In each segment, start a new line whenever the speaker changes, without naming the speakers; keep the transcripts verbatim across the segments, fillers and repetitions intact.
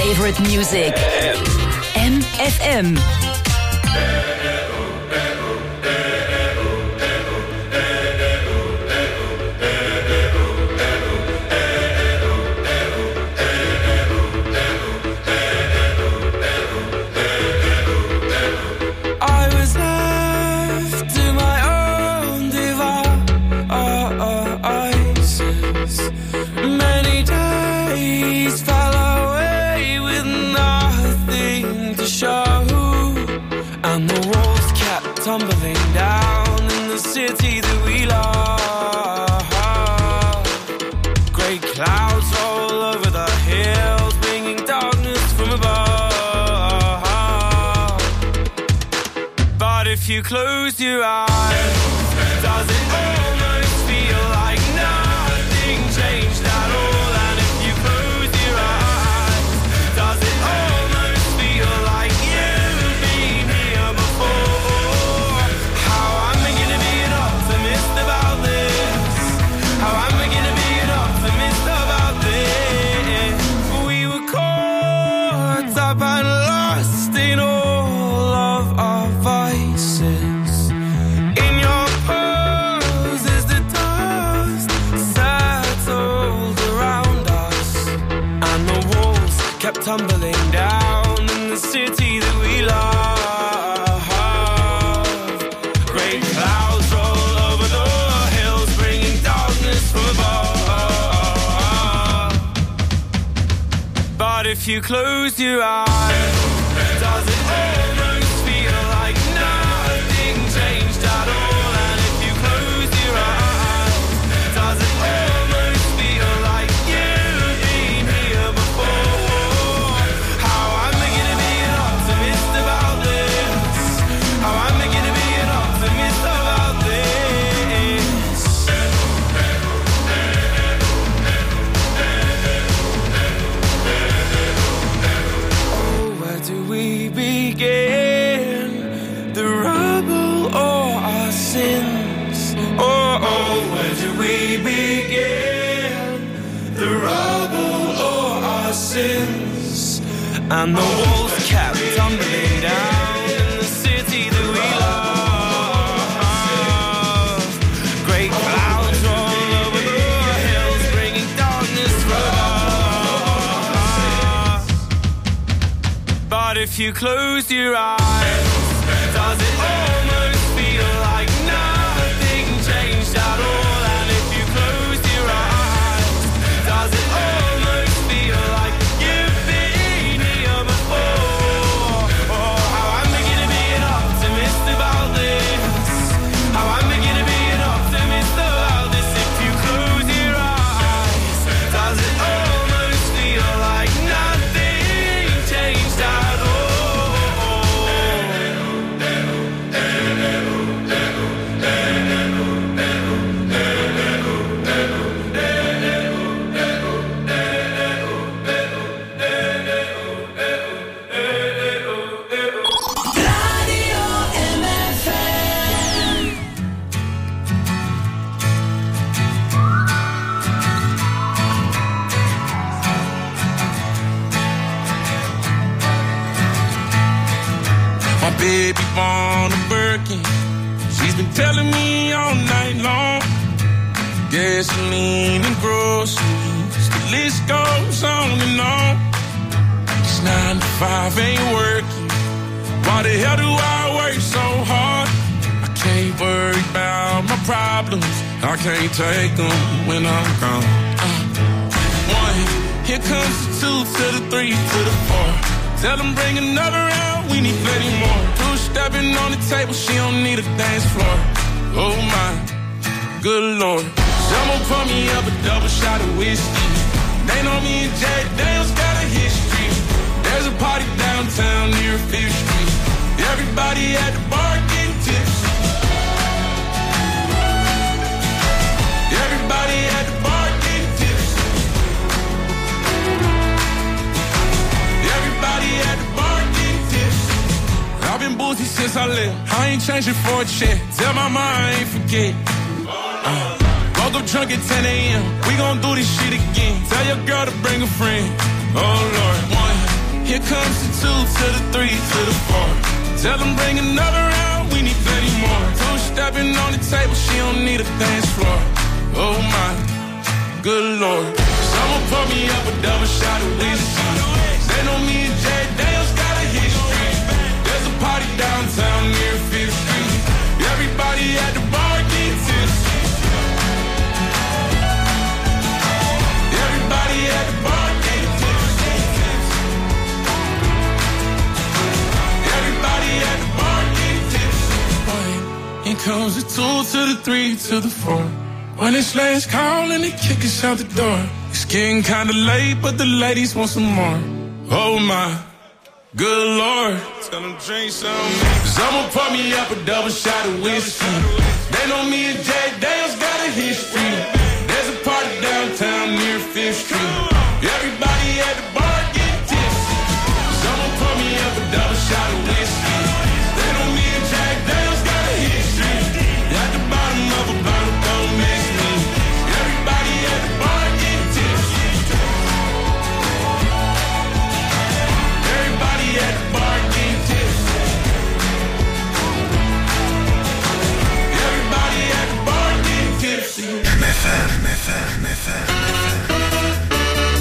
favorite music. M F M.
Tumbling down in the city that we love. Great clouds all over the hills, bringing darkness from above. But if you close your eyes, does it almost feel like nothing changed at all? And if you close your eyes, does it almost feel like you've been here before? Tumbling down in the city that we love. Great clouds roll over the hills, bringing darkness from above. But if you close your eyes, does it almost feel like nothing changed at all? And if you close your eyes, does it almost feel like you've been here before? And the walls kept tumbling down in the city that we love. Great clouds roll over the hills, bringing darkness from above. But if you close your eyes, does it almost feel like nothing changed at all? And if you close your eyes, does it almost feel like you've been here before? Oh, how I'm beginning to be an optimist about this. How I'm beginning to be an optimist about this. If you close your eyes, does it almost feel like nothing changed at all?
Baby born a Birkin, she's been telling me all night long. Gasoline and groceries, the list goes on and on. It's nine to five ain't working. Why the hell do I work so hard? I can't worry about my problems, I can't take them when I'm gone. uh, One, here comes the two to the three to the four. Tell them bring another round, we need plenty more. Two stepping on the table, she don't need a dance floor. Oh my, good lord. Someone pour me up a double shot of whiskey. They know me and Jack Daniels got a history. There's a party downtown near Fifth Street. Everybody at the bar getting tipsy. Everybody at the bar getting tipsy. Everybody at the bar getting tipsy. I've been boozy since I left. I ain't changing for a check. Tell my mom I ain't forget. Uh, woke up drunk at ten a.m. We gon' do this shit again. Tell your girl to bring a friend. Oh Lord. One, Here comes the two to the three to the four. Tell them bring another round, we need plenty more. Two stepping on the table, she don't need a dance floor. Oh my, good Lord. Someone pour me up a double shot of whiskey. They know me and Jay Daniels got a history. There's a party downtown near Fifth Street. Everybody at the bar get tipsy. Everybody at the bar get tipsy. Everybody at the bar get tipsy. Here comes the two to the three to the four. When it's last call and they kick us out the door. It's getting kinda late, but the ladies want some more. Oh my, good Lord. Tell them drink some. Someone pour me up a double shot of whiskey. They know me and Jay Daniels got a history. There's a party downtown near Fifth Street. Everybody at the bar get tipsy. Someone pour me up a double shot of whiskey. They know me and Jay Daniels got a history. At the bottom of a bottle, don't miss me. Everybody at the bar get tipsy. Everybody at the bar get tipsy. Everybody at the bar get tipsy.
M F M, M F M, M F M.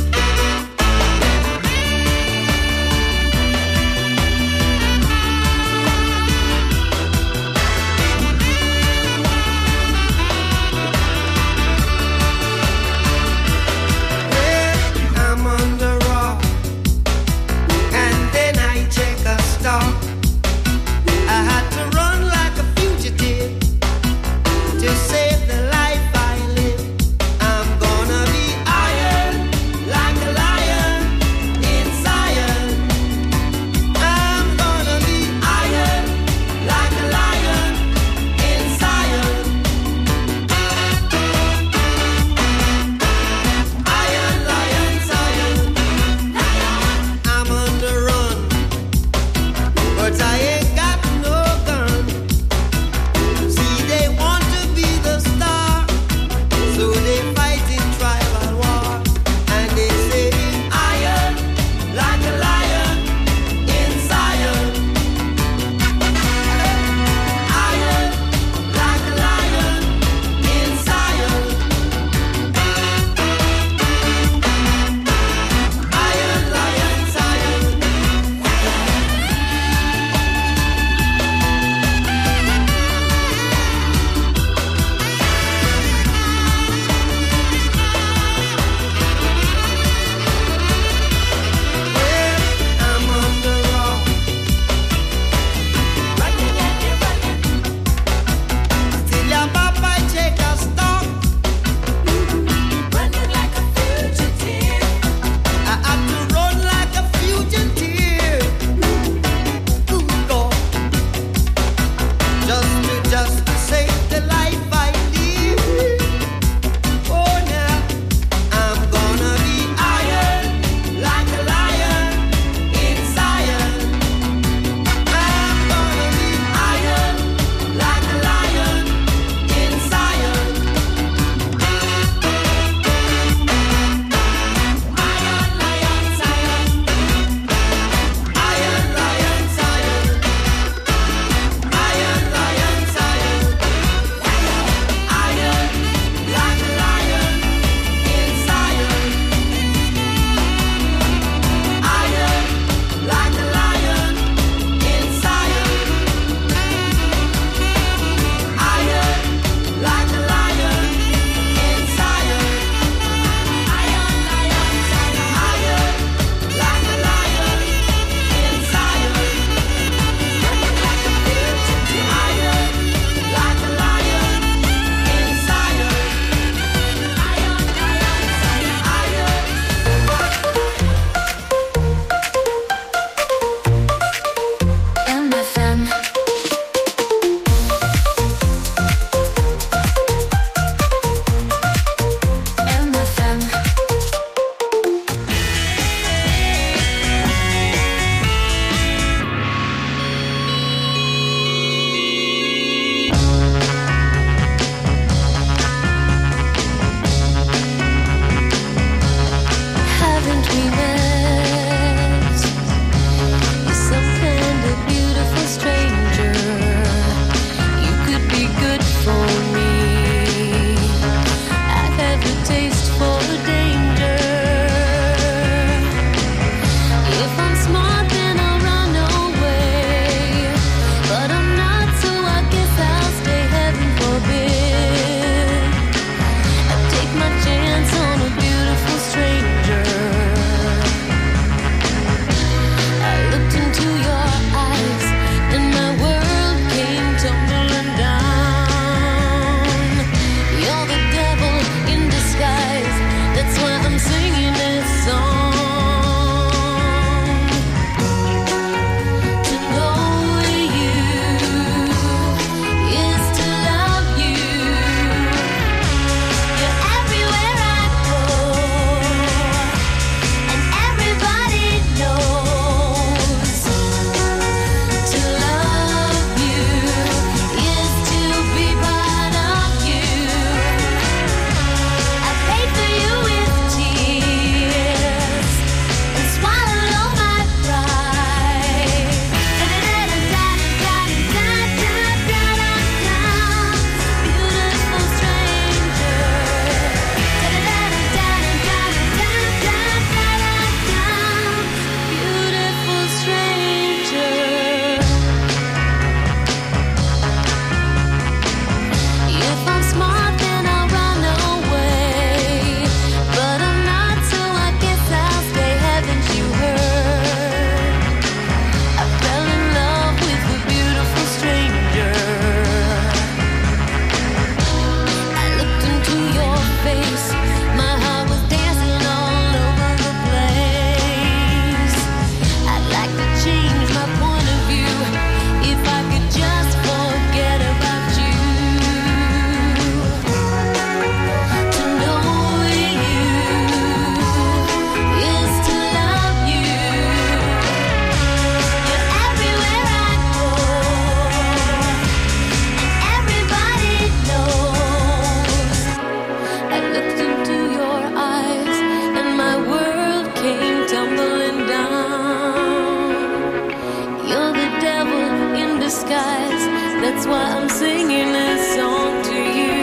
That's why I'm singing this song to you.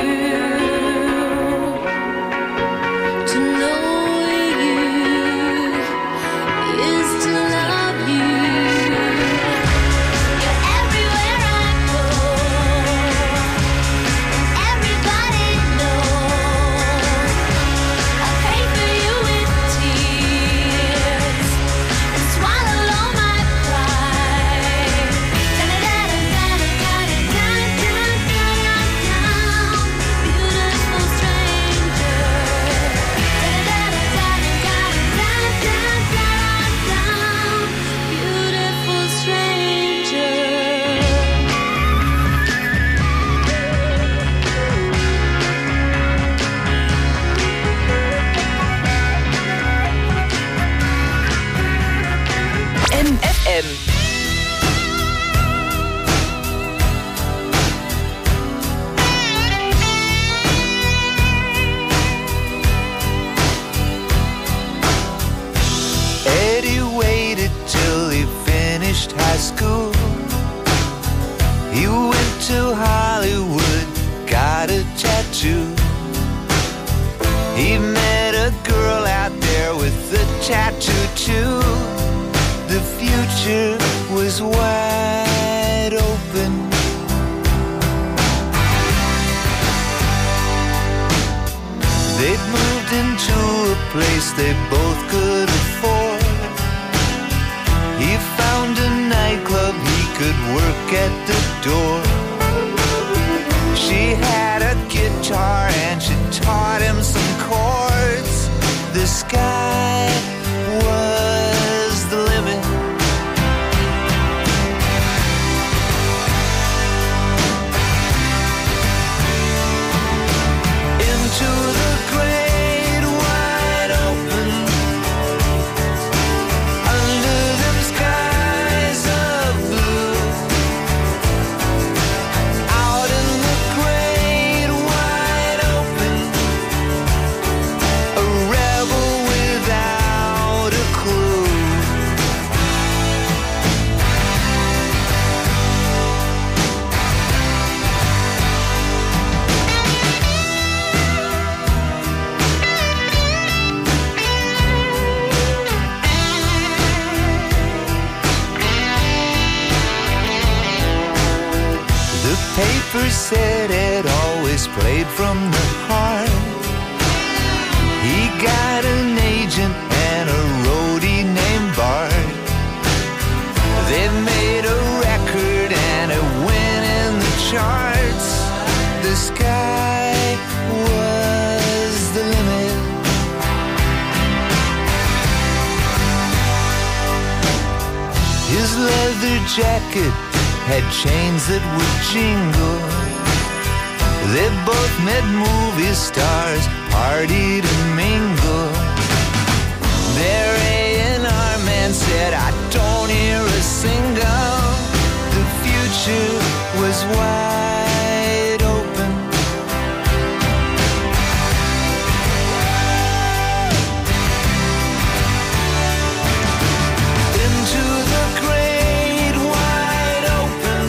To know you is to love you. You're everywhere I go. Everybody knows I pray for you with tears and swallow all my pride. Beautiful stranger. Beautiful stranger.
M F M.
Eddie waited till he finished high school. He went to Hollywood, got a tattoo. He met a girl out there with a tattoo too. The future was wide open. They'd moved into a place they both could afford. He found a nightclub he could work at the door. She had a guitar and she taught him some chords. The sky was the limit. Into the great wide open, under them skies of blue, out in the great wide open, a rebel without a clue. The paper said it always played from the heart. He got an agent and a roadie named Bart. They made a record and it went in the charts. The sky was the limit. His leather jacket had chains that would jingle. They both met movie stars, partied and mingled. Their A and R man said, I don't hear a single. The future was wide open. Into the great wide open,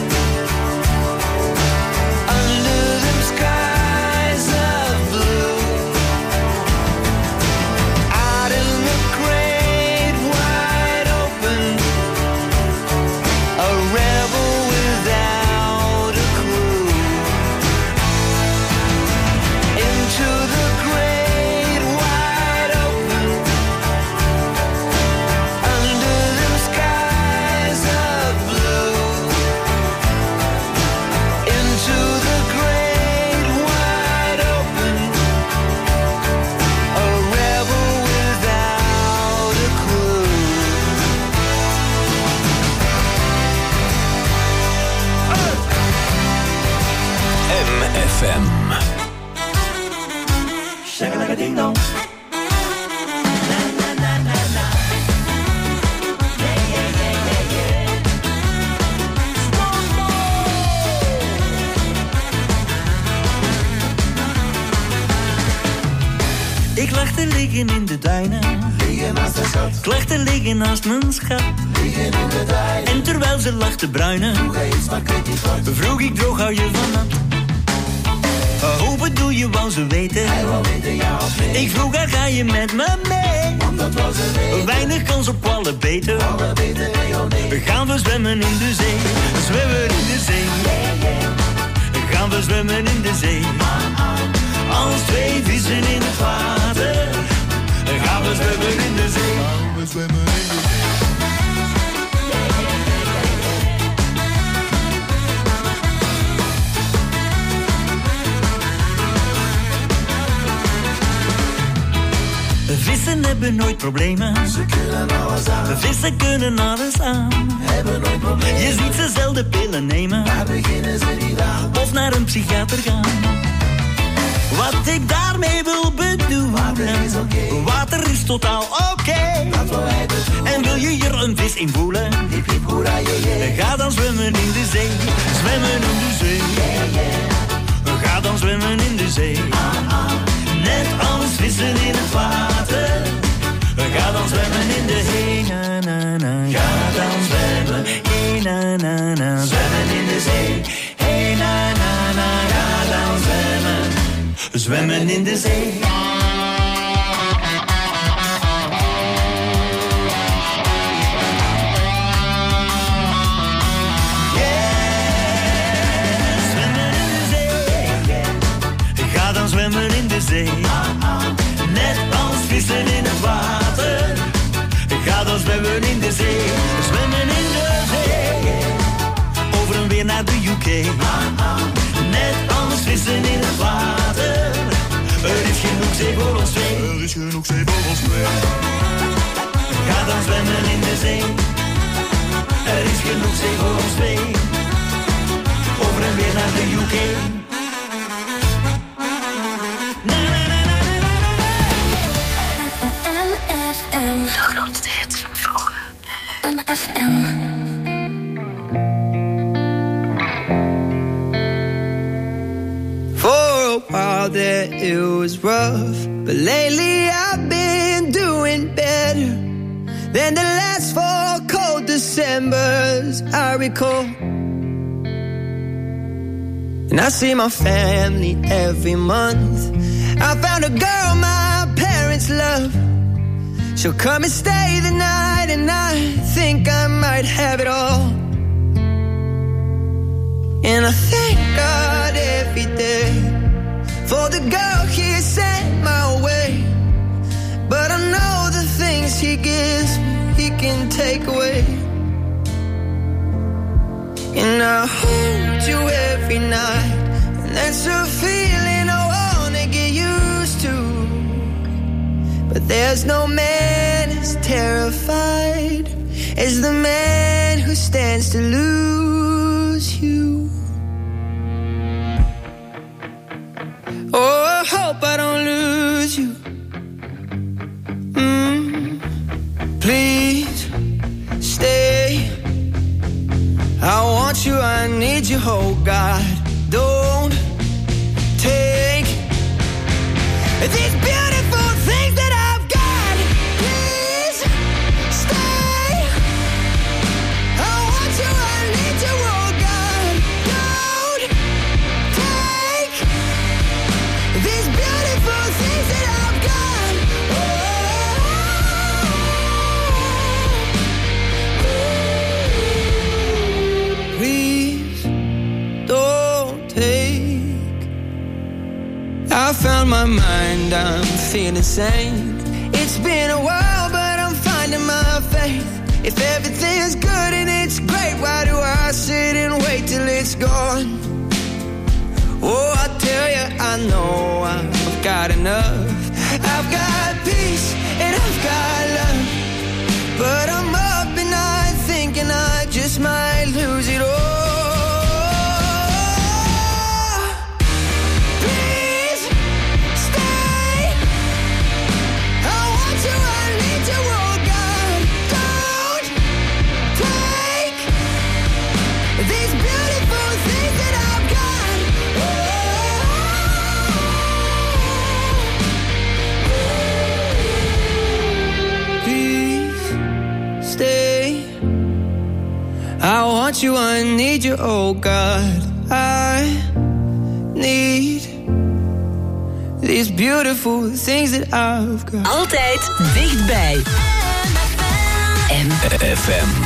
under them skies of blue, out in the great wide open, a rebel without a clue. Into the great wide open, under them skies of blue, into the great wide open, a rebel without a clue.
M F M.
Shaka-laka-ding-dong.
Ik lag te Klachten liggen in de duinen. Liggen naast de schat. Klachten liggen naast mijn schat. Liggen in de duinen. En terwijl ze lacht te bruinen. Vroeg hij iets, maar kreeg niet wat. Vroeg ik droog, hou je van nat. Hoe bedoel je, wou ze weten? Hij wou weten, ja of nee. Ik vroeg haar, ga je met me mee? Want dat was een weten. Weinig kans op alle beter. Alle beter, nee of nee. Gaan we zwemmen in de zee. Zwemmen in de zee. Yeah, yeah. Gaan we zwemmen in de zee. Ah, ah. Als twee vissen in het water. Gaan we zwemmen in de zee. Gaan we zwemmen in de zee. Vissen hebben nooit problemen. Ze kunnen alles aan. Vissen kunnen alles aan. Hebben nooit problemen. Je ziet ze zelden pillen nemen. Daar beginnen ze niet aan. Of naar een psychiater gaan. Wat ik daarmee wil bedoelen. Water is oké. Okay. Water is totaal oké. Okay. Dat wil hij bedoelen. En wil je hier een vis in voelen? Hip hip hoera je je. Ga dan zwemmen in de zee. Zwemmen in de zee. Yeah, yeah. Ga dan zwemmen in de zee. Ah, ah. Net als vissen in het water. Ga dan zwemmen in de zee. Na, na, na. Ga dan zwemmen. Hey, na, na, na. Zwemmen in de zee. Hey, na, na, na. Ga dan zwemmen. Zwemmen in de zee. Zwemmen in de zee, net als vissen in het water. Ga dan zwemmen in de zee, zwemmen in de zee. Over en weer naar de U K, net als vissen in het water. Er is genoeg zee voor ons twee. Er is genoeg zee voor ons twee. Ga dan zwemmen in de zee. Er is genoeg zee voor ons twee. Over en weer naar de U K.
De grootste hits van vroeger. M F M.
For a while there it was rough, but lately I've been doing better than the last four cold Decembers I recall. And I see my family every month. I found a girl my parents love. She'll come and stay the night, and I think I might have it all. And I thank God every day for the girl He sent my way. But I know the things He gives me, He can take away. And I hold you every night, and that's a feeling I wanna get used to. But there's no man as terrified as the man who stands to lose you. Oh, I hope I don't lose you. Mm, please stay. I want you, I need you, oh God. Don't take these beautiful things that I I found my mind, I'm feeling sane. It's been a while, but I'm finding my faith. If everything's good and it's great, why do I sit and wait till it's gone? Oh, I tell you, I know I've got enough. I've got peace and I've got love, but I'm up at night thinking I just might lose it all. want you, I need you, oh God. I need these beautiful things that I've got.
Altijd dichtbij. M F M.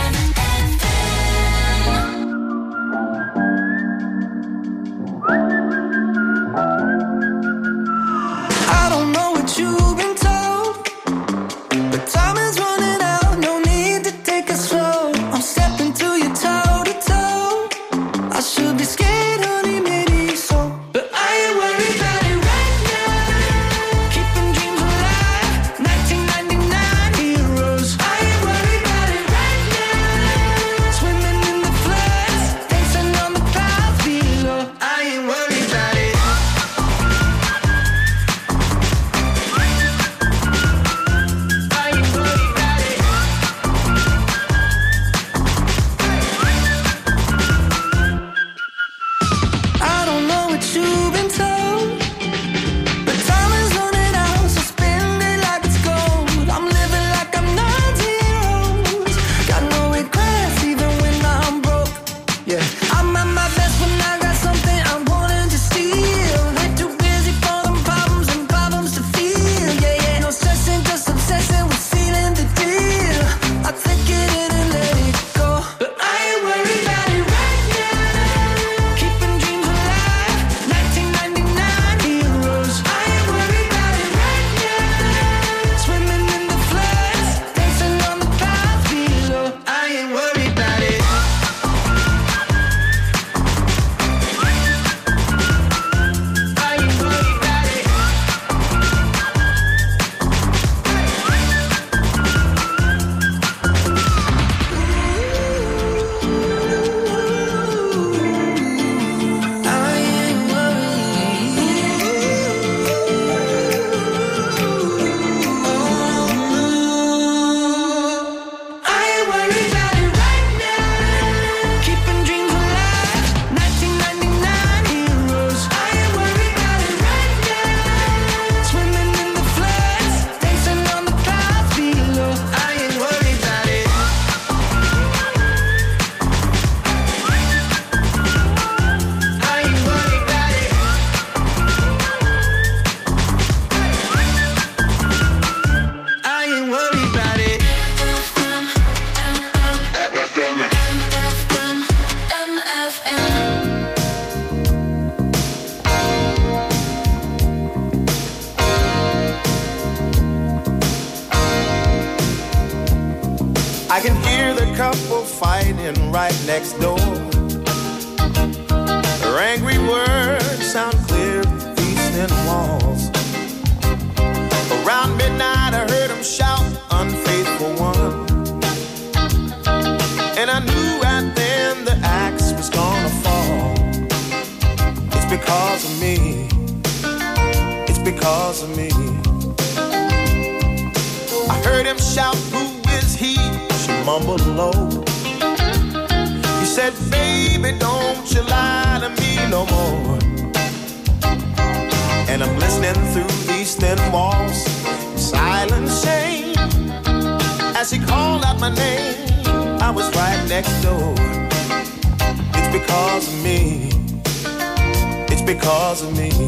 I can hear the couple fighting right next door. Their angry words sound clear through these thin walls. Around midnight I heard them shout, unfaithful one. And I knew right then the axe was gonna fall. It's because of me. It's because of me. I heard him shout, who is he? She mumbled low. He said, baby, don't you lie to me no more. And I'm listening through these thin walls, silent shame. As he called out my name, I was right next door. It's because of me. It's because of me.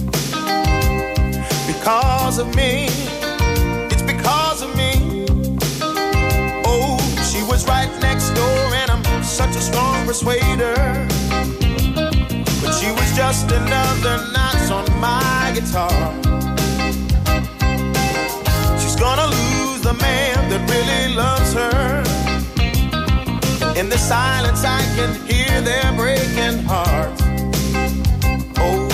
Because of me. It's because of me. Oh, she was right next door, and I'm such a strong persuader. But she was just another notch on my guitar. She's gonna lose the man that really loves her. In the silence I can hear their breaking hearts. Oh,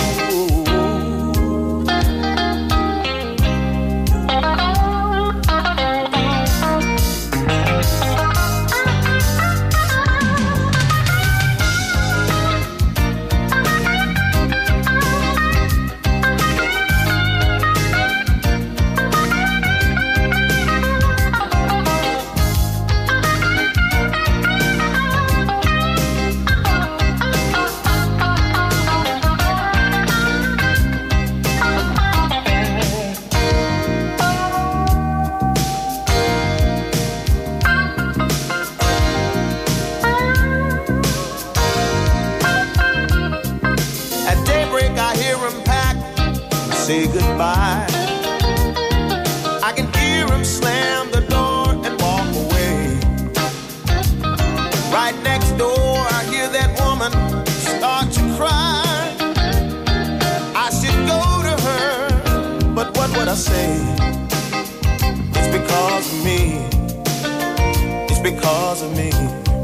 say goodbye. I can hear him slam the door and walk away. Right next door, I hear that woman start to cry. I should go to her, but what would I say? It's because of me. It's because of me.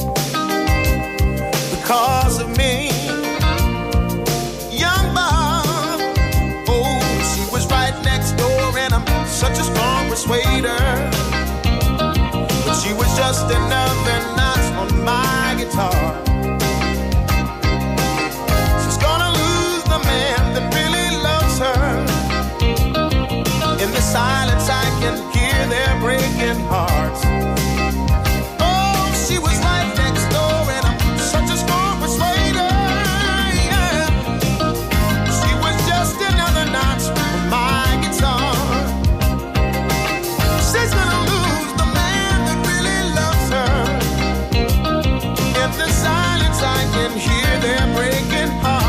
Because of me. Young Bob, oh, she was right next door, and I'm such a strong persuader. But she was just another notch on my guitar. She's gonna lose the man that really loves her. In the silence I can hear their breaking hearts. Oh, she was right next door, and I'm such a strong persuader. Yeah. She was just another notch on my guitar. She's gonna lose the man that really loves her. In the silence I can hear their breaking hearts.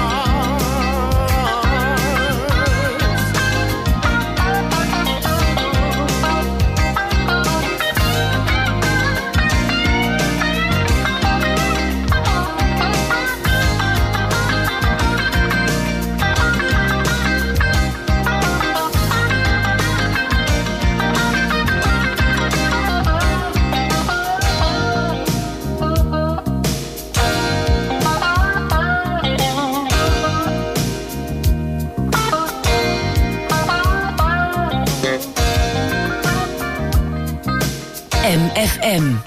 M F M.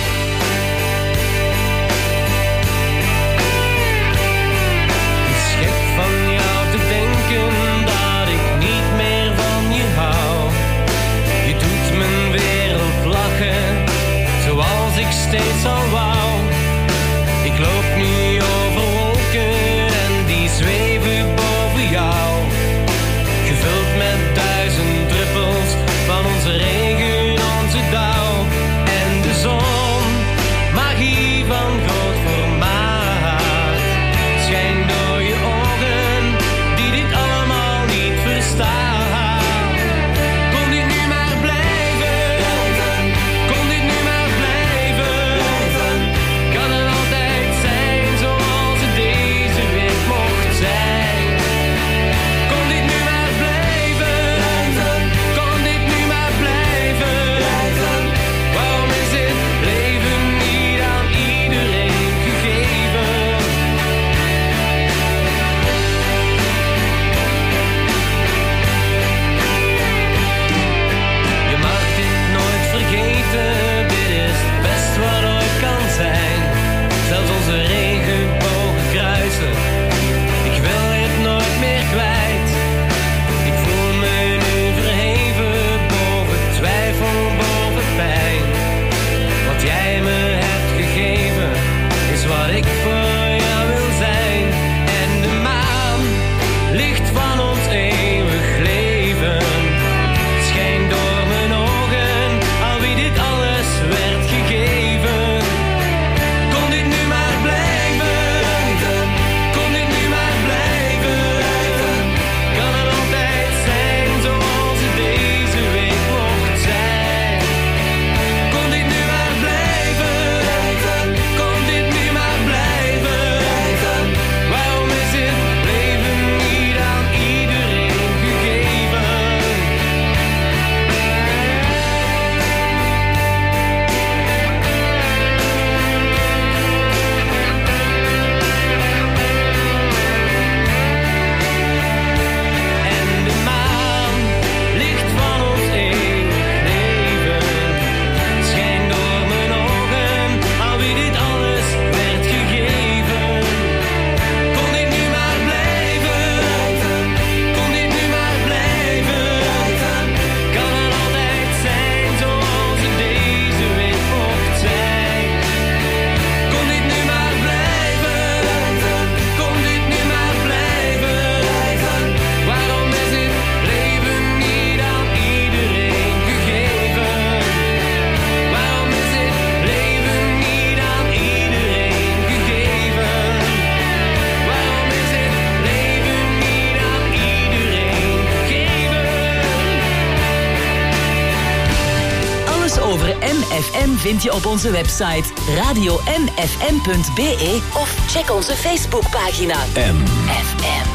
Schip van jou te denken dat ik niet meer van je hou. Je doet mijn wereld lachen, zoals ik steeds al wou. Ik loop nu over wolken en die zweven boven jou. Gevuld met duizend druppels van onze regen, onze dauw. En de zon
M vind je op onze website radio m f m punt b e of check onze Facebookpagina M F M.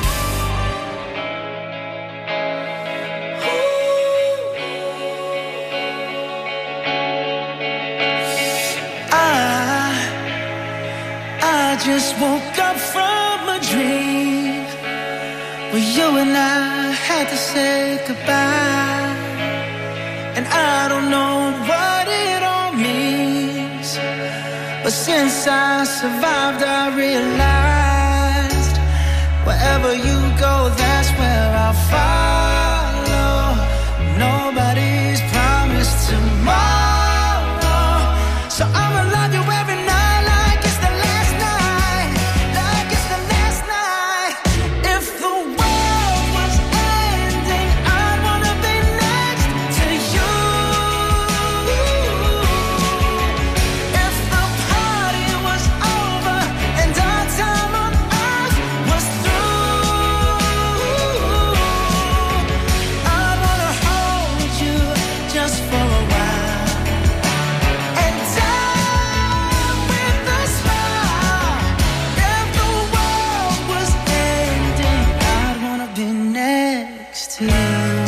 I, I just woke up from a dream where you and I had to say goodbye, and I don't know what it all means, but since I survived I realized wherever you go, that's where I'll follow. Nobody's promised tomorrow, so I'ma love you every night like it's the last night, like it's the last night. If the world was ending, I'd wanna be next to you. If the party was over and our time on earth was through, I'd wanna hold you just for a while and die with a smile. If the world was ending, I'd wanna be next to you.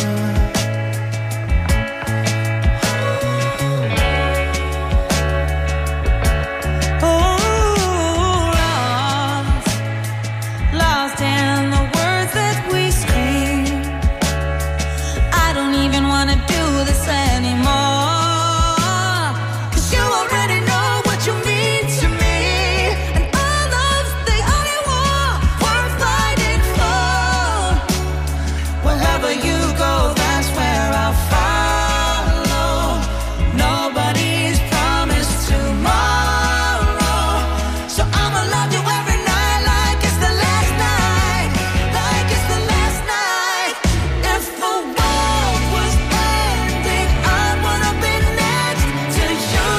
Oh, lost, lost in the words that we scream. I don't even wanna do this anymore, 'cause you already know what you mean to me, and our love's the only war worth fighting for. Wherever you go, that's where I'll follow. Nobody's promised tomorrow, so I'ma love you every night like it's the last night, like it's the last night. If the world was ending, I'd wanna be next to you.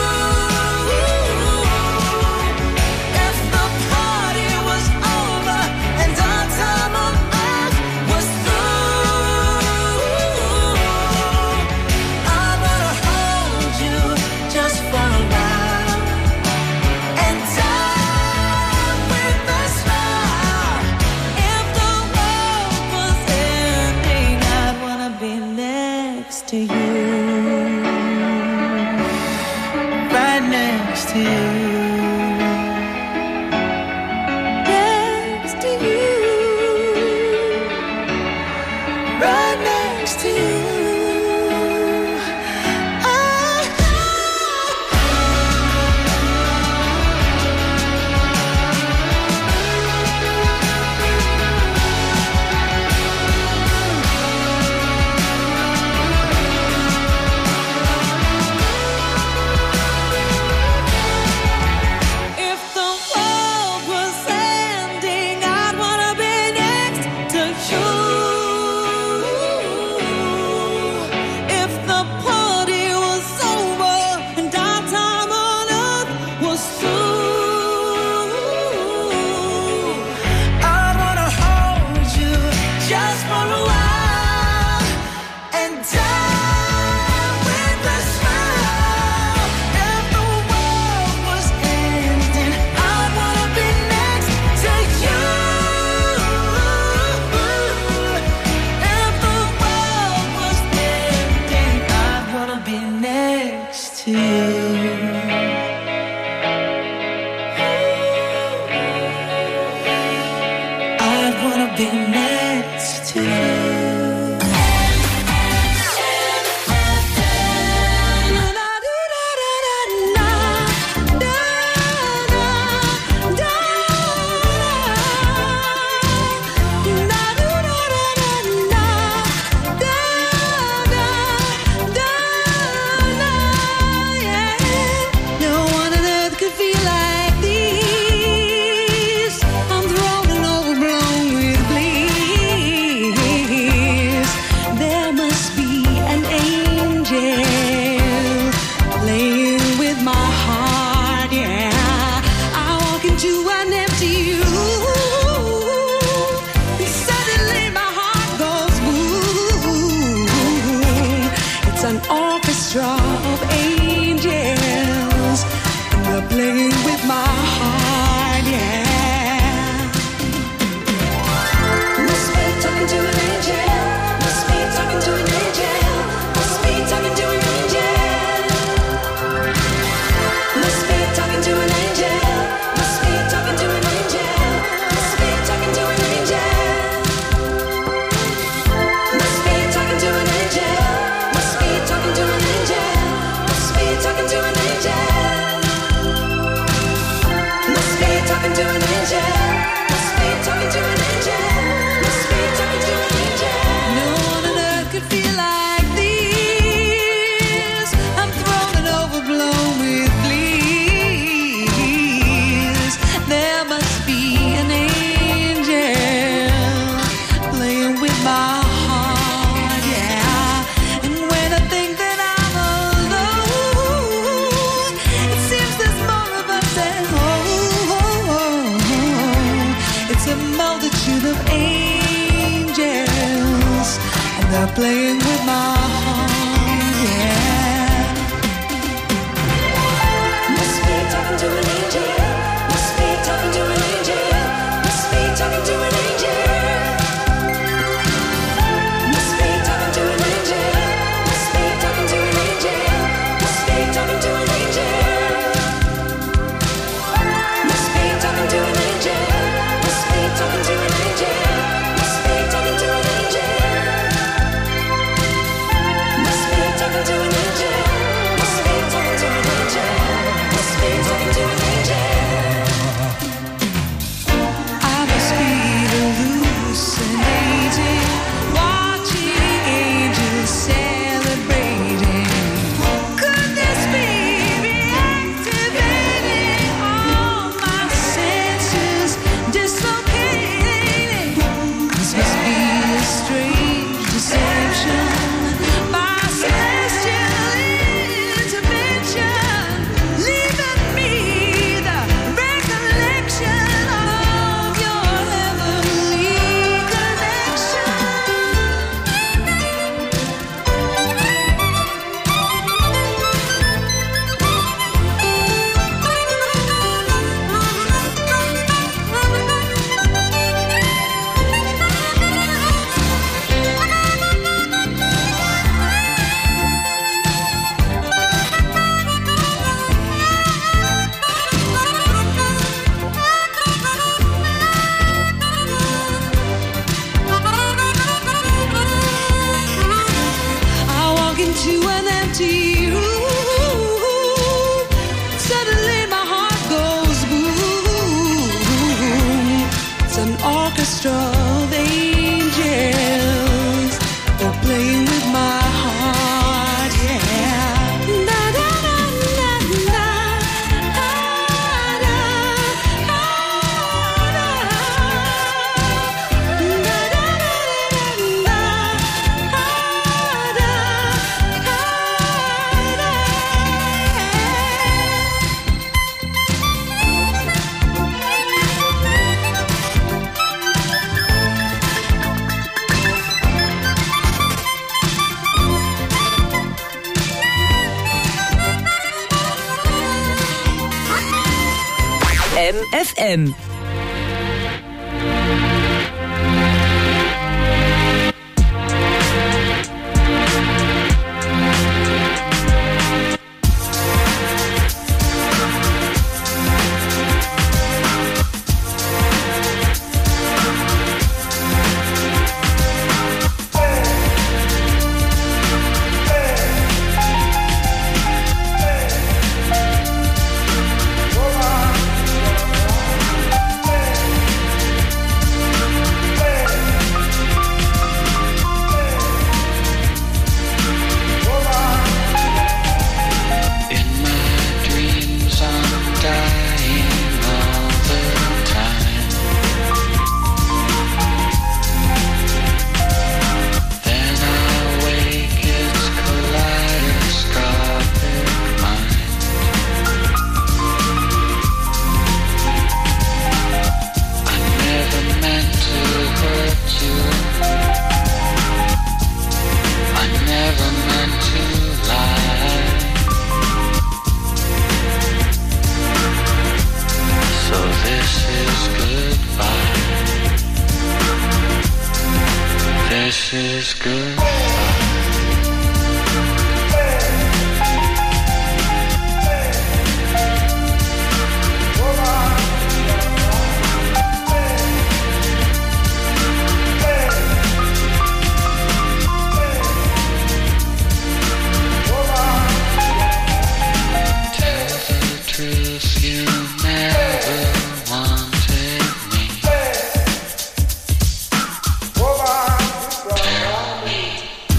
If the party was over and our time on earth was through, I'd wanna hold you just for a while and die with a smile. If the world was ending, I'd wanna be next to you, right next to you, next to you, right next to you. If the world was ending, I'd wanna be next to you. If the party was over and our time on earth was through, I'd wanna hold you just for a while and die with a smile. If the world was ending, I'd wanna be next to you. If the world was ending, I'd wanna be next to you. I'd wanna be next to you. No one on earth could feel like this. I'm thrown and overblown with glee. They're playing with my heart, yeah. Must be talking to an angel. Must be talking to an angel. Must be talking to an angel. Must be talking to an angel. Must be talking to an angel. Must be talking to an angel. Must be talking to an angel. Must be talking to an angel. Must be talking to an angel. Must be talking to an angel. Must be talking to an angel. Must be talking to an angel. I must be hallucinating, watching angels celebrating. Could this be reactivating all my senses, dislocating? This must be a strange deception by celestial intervention, leaving me the recollection of your heavenly connection. I walk into an empty room. Suddenly my heart goes boom. It's an orchestra of angels. They're playing with my heart, yeah. Da, da, da, da, da. Ah, da, ah, da. Da, da, da, da, da. Ah, da, ah, da.
M F M.
In my dreams I'm dying all the time. Then I wake, it's kaleidoscopic mind. I never meant to hurt you. I never meant to lie. So this is goodbye. This is goodbye. Tell the truth, you never wanted me. Tell me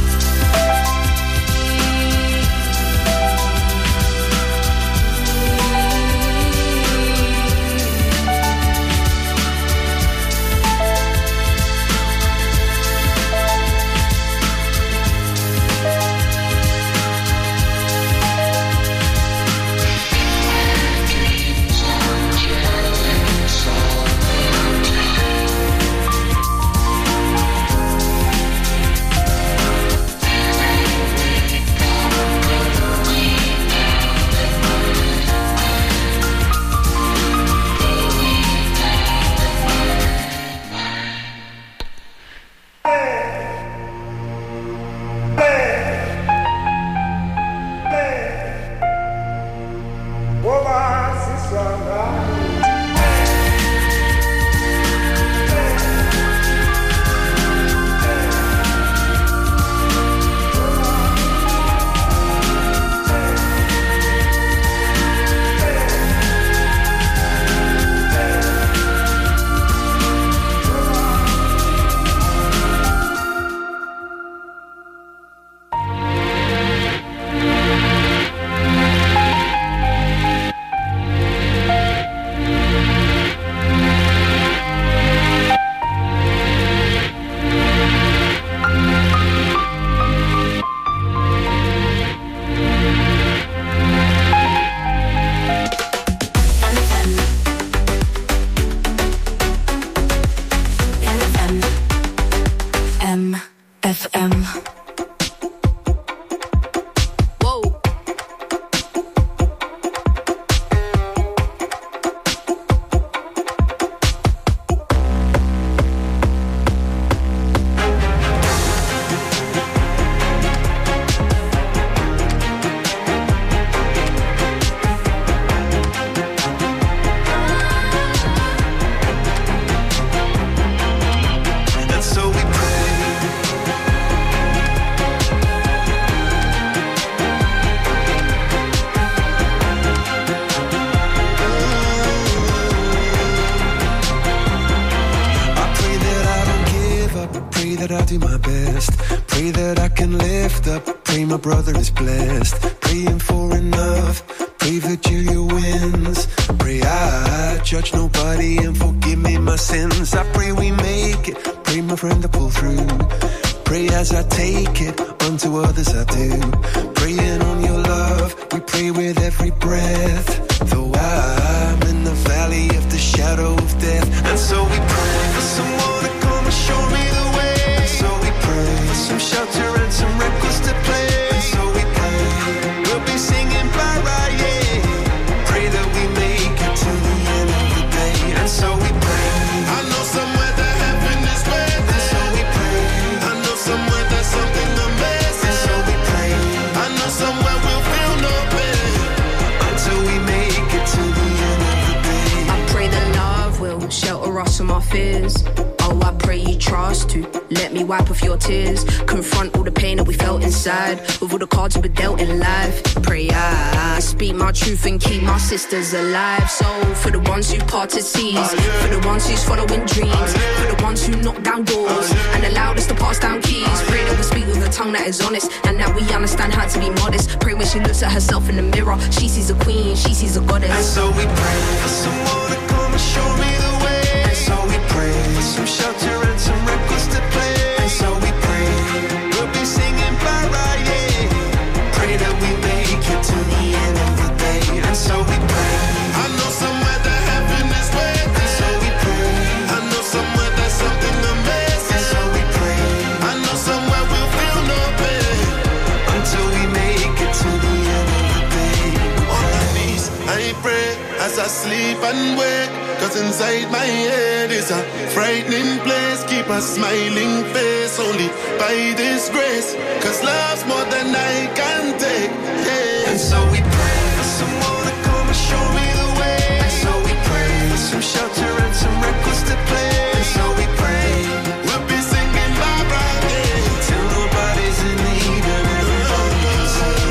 that I do my best. Pray that I can lift up. Pray my brother is blessed. Praying for enough. Pray that Julia wins. Pray I judge nobody and forgive me my sins. I pray we make it. Pray my friend to pull through. Pray as I take it, unto others I do. Praying on your love, we pray with every breath. Though I'm in the valley of the shadow of death. And so we pray for someone to come and show me the way. And so we pray for some shelter and some records to play. And so we pray, we'll be singing bye bye, yeah. Pray that we make it to the end of the day. And so we pray, I know somewhere that heaven is waiting. And so we pray, I know somewhere there's something amazing. And so we pray, I know somewhere we'll feel no pain until we make it to the end of the day.
I pray that love will shelter us from our fears. Oh, I pray you trust to let me wipe off your tears. Confront all the pain that we felt inside, with all the cards we were dealt in life. Pray I, I speak my truth and keep my sisters alive. So for the ones who parted seas, uh, yeah. For the ones who's following dreams, uh, yeah. For the ones who knock down doors, uh, yeah. And allowed us to pass down keys. uh, Pray yeah. that we speak with a tongue that is honest, and that we understand how to be modest. Pray when she looks at herself in the mirror, she sees a queen, she sees a goddess.
And so we pray for someone to come and show me the way. And so we pray for some shelter and some records to play. And so we pray, we'll be singing bye bye, yeah. Pray that we make it to the end of the day. And so we pray, I know somewhere that heaven is waiting. And so we pray, I know somewhere there's something amazing. And so we pray, I know somewhere we'll feel no pain until we make it to the end of the day. On my knees, I pray as I sleep and wake. Cause inside my head is a frightening place. Keep a smiling face only by this grace. Cause love's more than I can take, yeah. And so we pray for someone to come and show me the way. And so we pray for some shelter and some records to play. And so we pray, we'll be singing bye bye, yeah. Till nobody's in need and everybody can sing.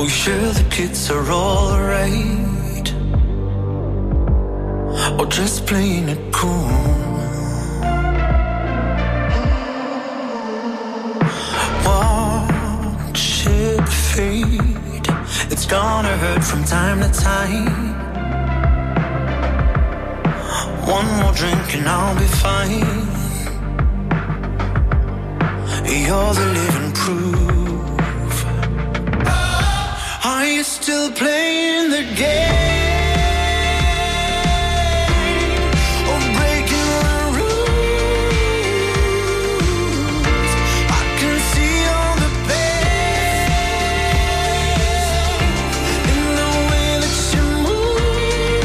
you sure the kids are alright? Or just playing it cool? Watch it fade. It's gonna hurt from time to time. One more drink and I'll be fine. You're the living proof. Are you still playing the game? Or breaking the rules? I can see all the pain in the way that you move.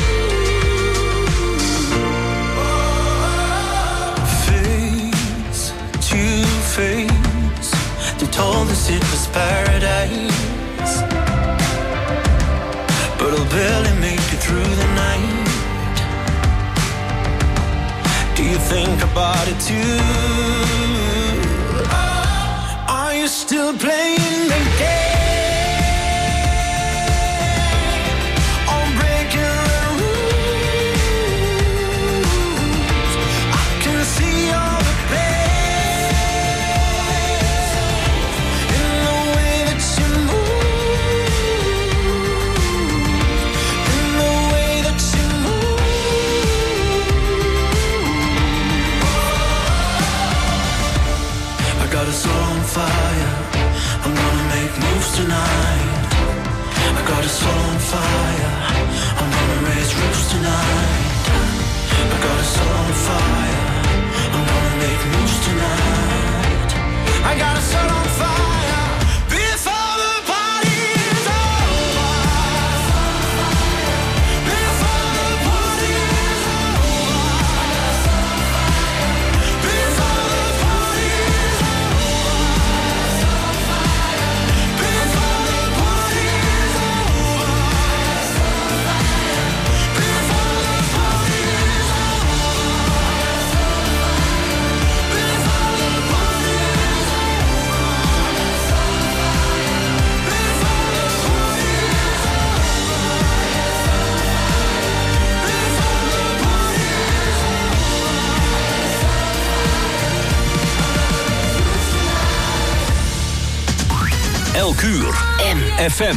Face to face, they told us it was paradise, but I'll barely make it through the night. Do you think about it too? Are you still playing the game? Or breaking the rules? I can see all the pain in the way that you move. In the way that you move. I got us all on fire. I'm gonna make moves tonight. I got us all on fire. I'm gonna raise roofs tonight. I got us all on fire. I'm gonna make moves tonight. I got us all on fire before the party's over. Before the party's over. Before the party's over. Before the party's over. Before the party's
Elk uur. M F M.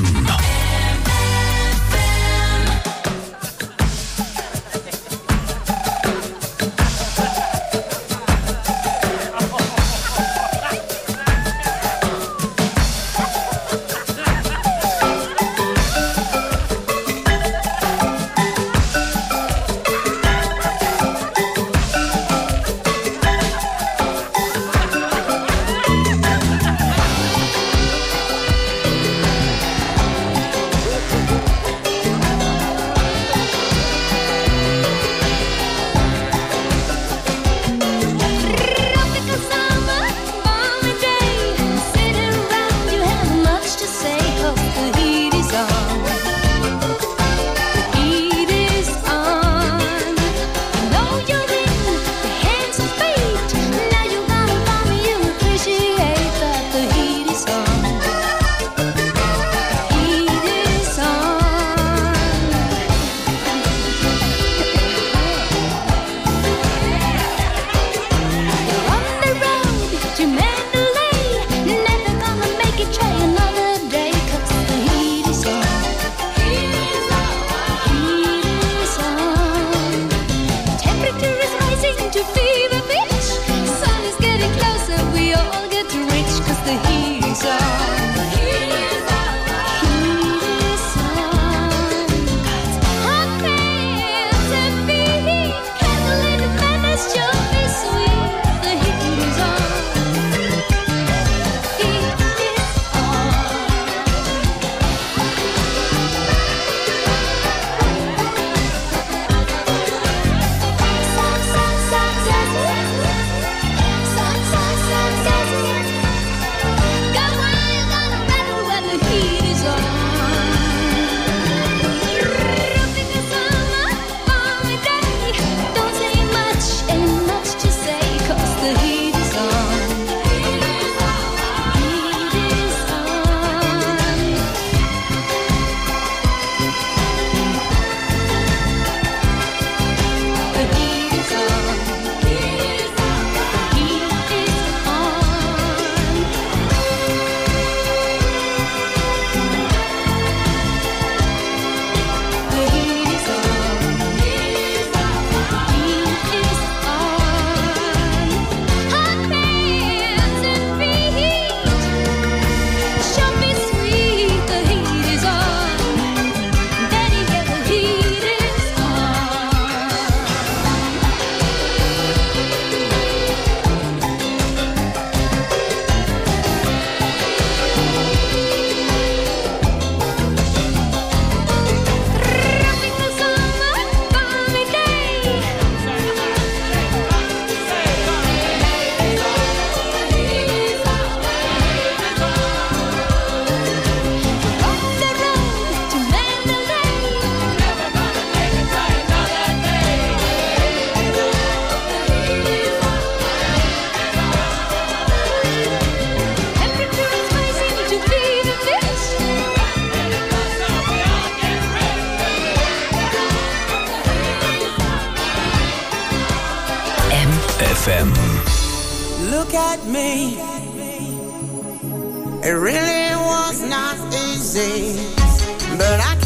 ef em.
Look at me. It really was not easy, but I